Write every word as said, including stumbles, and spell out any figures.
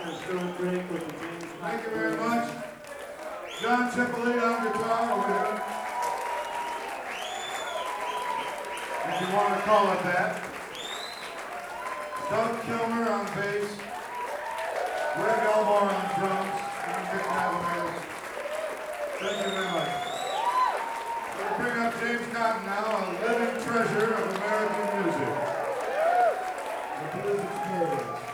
is doing great with the James. Thank you very much. John Cipollina on guitar over here. If you want to call it that. Doug Kilmer on bass. Greg Elmore on drums. And Mick Cavaliers. Thank you very much. We'll bring up James Cotton now, a living treasure of American music. The blues experience.